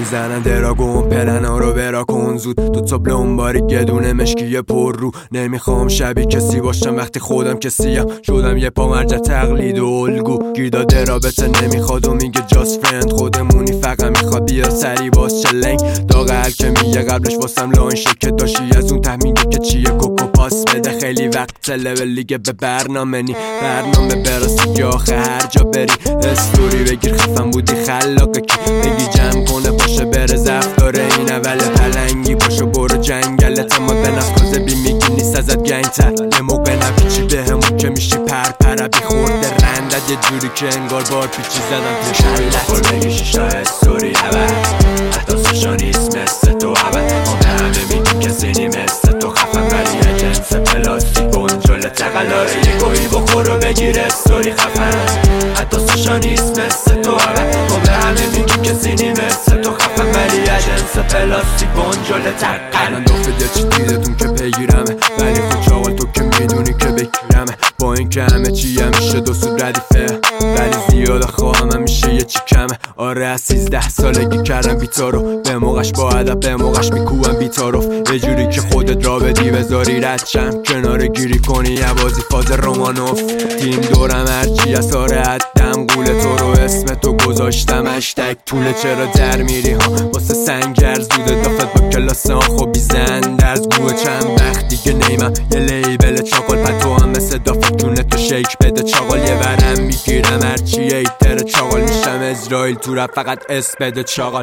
میزنن دراگون پلنا رو برا کن زود دو تا بلومباری گدونه مشکی پر رو نمیخوام شبیه کسی باشم وقتی خودم کسیم شدم یه پا مرجع تقلید و الگو گیر داده رابطه نمیخواد و میگه جاست فرند خودمونی فقط میخواد بیا سری باز چلنگ داغل که میگه قبلش واسم لاین شکت داشتی از اون ته میگه که چیه کوکو پاس بده خیلی وقت لول لیگه به برنامه نی برنامه براستی که آخه هر جا بری استوری بگیر خفن بودی خلاقه کی بگی جمع کنه باشه بره زفت داره این اول پلنگی باشو برو جنگلت اما به نفکازه بی میگی نیست ازت گنگتر یه موقع نپیچی به همون که میشی پر بی خورده رندت یه جوری که انگار بار پیچی زدم تو شلت بخور بگی شیشتا استوری اول احداثشا نیست مثل تو اول ما به همه میگیم کسی نی مثل تو خفن ولی یه جنس پلاستیک بنجل تقلاره یه گویی بخور و بگیر استوری خفن احداثشا نیست مثل تو اول ما به همه میگیم کسی نی مثل تو خفن ولی یه جنس پلاستیک بنجل تقلاره من دفت یه چی دیدتون که پیگیرمه ولی خود چاقل تو که میدونی که بگیرمه با این که همه چی همیشه دو سود ردیفه ولی زیاده خواهم همیشه یه چی کمه آره از 13 سالگی کردم بیتارو به موقعش با ادب به موقعش میکوبم بیتاروف یه جوری که خودت را بدی بذاری ردشم کناره گیری کنی یه بازی فاز رومانوف تیم دورم هرچی از ساره حدم قول تو رو اسم تو گذاشتم هشتگ طوله چرا در میری ها واسه سنگر زوده دافت با کلاس آخو بیزند از گوه چند وقت دیگه نیمم یه لیبل چاقل پتو هم مثل دافت جونه تو شیک بده چاقل یه ورم میگیرم هرچی ایتر چاقل میشم اسرائیل تو رفت فقط اس بده چاقل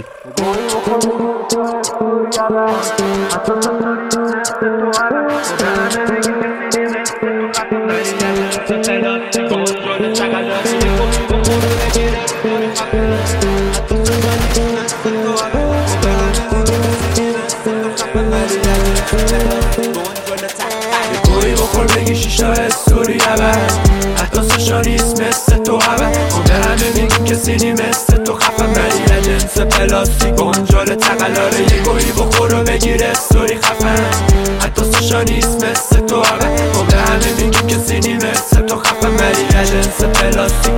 گویی بخور بگی شیشتا استوری اول احداثشا نیست مثل تو اول ما به همه میگیم کسی نی مثل تو خفن ولی یه جنس پلاستیک بنجل تقلاره یه گویی بخور و بگیر استوری خفن احداثشا نیست مثل تو اول ما به همه میگیم کسی نی مثل تو خفن ولی یه جنس پلاستیک